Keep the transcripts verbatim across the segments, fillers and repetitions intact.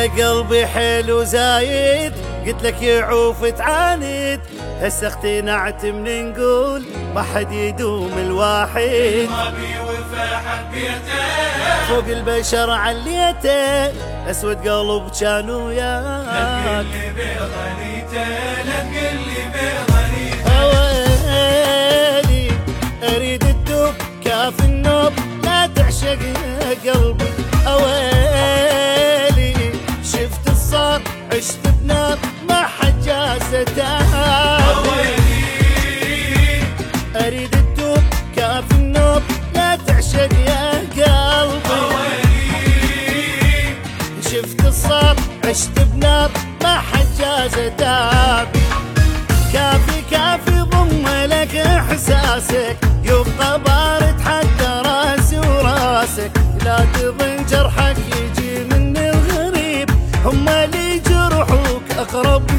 قلبي حلو زايد قلت لك يعوف تعاند، هسه اقتنعت من نقول ما حد يدوم الواحد، ما بي وفا حبيته فوق البشر عليته اسود قلب كان وياك. لا تقلي بغنيته لا تقلي بغنيته اويلي اريد الدوب كاف النوب لا تعشق يا قلبي، اويلي شفت الصار عشت بنار ما حد جازه تابي، اريد الدوب كاف النوب لا تعشق يا قلبي، شفت الصار عشت بنار ما حد جازه تابي، كافي كافي ضم لك احساسك يبقى بارد حتى راسي وراسك، لا تظن جرحك يجي من الغريب، هم اللي جرحوك اقرب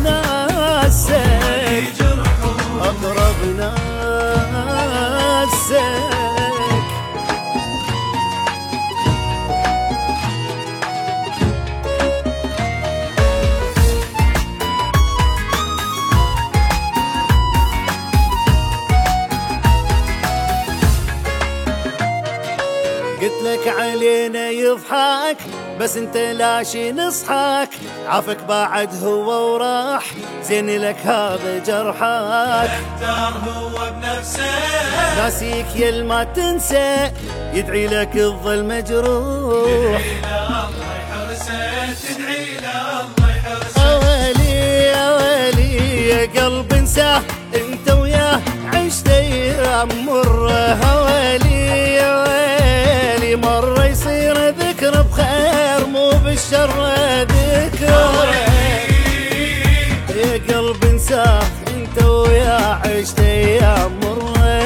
ناسك اقرب ناسك. قلت لك علينا يضحك بس انت لا شي نصحك، عافك بعد هو وراح زين لك هذا جرحك، اختار هو بنفسه ناسيك يل ما تنسى يدعي لك الظل مجروح، تدعي له الله يحرسه تدعي له الله يحرسه. اويلي اويلي يا قلب انساه انت وياه عشت ايام مره، اويلي اويلي مره يصير ذكر بخير مو بالشر ذكر، يا قلب انساه انت وياه عشت ايام مره،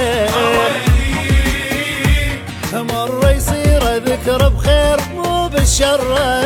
مره يصير ذكر بخير مو بالشر